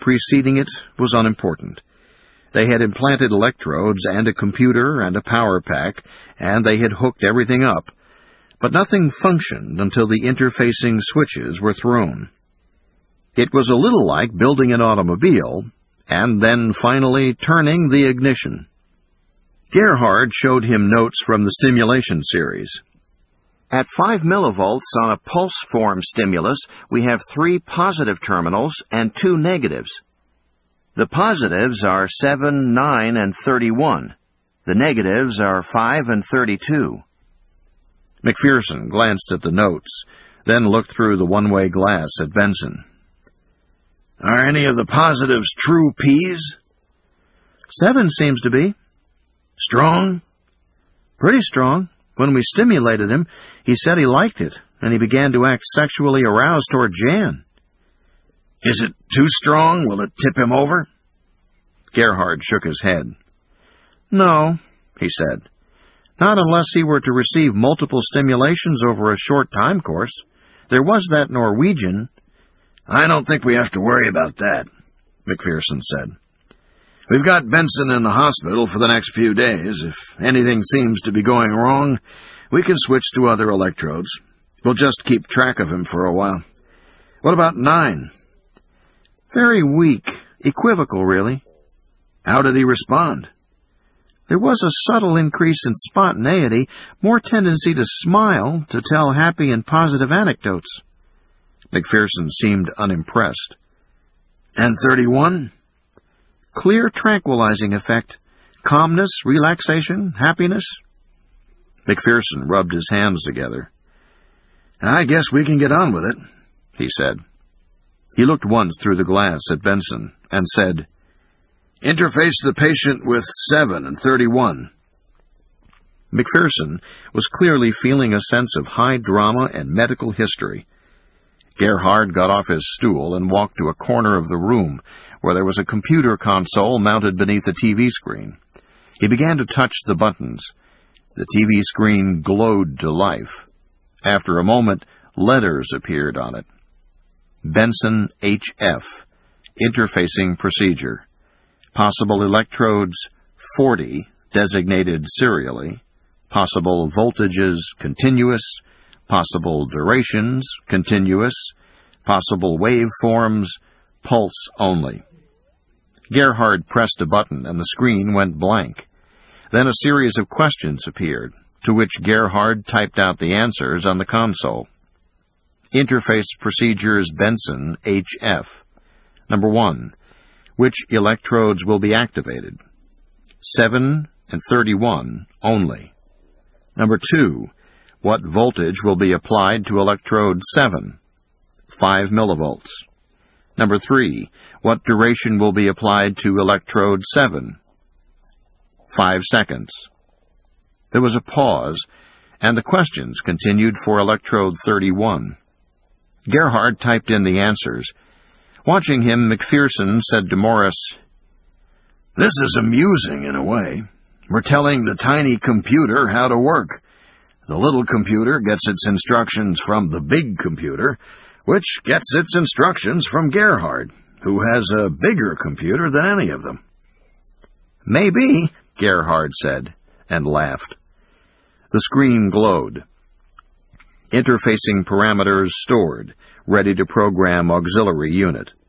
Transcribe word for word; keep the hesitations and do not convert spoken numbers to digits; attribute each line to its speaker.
Speaker 1: preceding it was unimportant. They had implanted electrodes and a computer and a power pack, and they had hooked everything up, but nothing functioned until the interfacing switches were thrown. It was a little like building an automobile, and then finally turning the ignition. Gerhard showed him notes from the stimulation series. At five millivolts on a pulse form stimulus, we have three positive terminals and two negatives. The positives are seven, nine, and thirty-one. The negatives are five and thirty-two. McPherson glanced at the notes, then looked through the one-way glass at Benson. Are any of the positives true P's? Seven seems to be. Strong? Pretty strong. When we stimulated him, he said he liked it, and he began to act sexually aroused toward Jan. Is it too strong? Will it tip him over? Gerhard shook his head. No, he said. Not unless he were to receive multiple stimulations over a short time course. There was that Norwegian. I don't think we have to worry about that, McPherson said. We've got Benson in the hospital for the next few days. If anything seems to be going wrong, we can switch to other electrodes. We'll just keep track of him for a while. What about Nine? Very weak, equivocal, really. How did he respond? There was a subtle increase in spontaneity, more tendency to smile, to tell happy and positive anecdotes. McPherson seemed unimpressed. And thirty-one? Clear tranquilizing effect. Calmness, relaxation, happiness. McPherson rubbed his hands together. I guess we can get on with it, he said. He looked once through the glass at Benson and said, Interface the patient with seven and thirty-one. McPherson was clearly feeling a sense of high drama and medical history. Gerhard got off his stool and walked to a corner of the room where there was a computer console mounted beneath a T V screen. He began to touch the buttons. The T V screen glowed to life. After a moment, letters appeared on it. Benson H F, interfacing procedure. Possible electrodes, forty, designated serially. Possible voltages, continuous. Possible durations, continuous. Possible waveforms, pulse only. Gerhard pressed a button and the screen went blank. Then a series of questions appeared, to which Gerhard typed out the answers on the console. Interface procedures Benson H F. Number one, which electrodes will be activated? seven and thirty-one only. Number two, what voltage will be applied to electrode seven? five millivolts. Number three, what duration will be applied to electrode seven? Five seconds. There was a pause, and the questions continued for electrode thirty-one. Gerhard typed in the answers. Watching him, McPherson said to Morris, This is amusing in a way. We're telling the tiny computer how to work. The little computer gets its instructions from the big computer, which gets its instructions from Gerhard, who has a bigger computer than any of them. Maybe, Gerhard said, and laughed. The screen glowed. Interfacing parameters stored, ready to program auxiliary unit.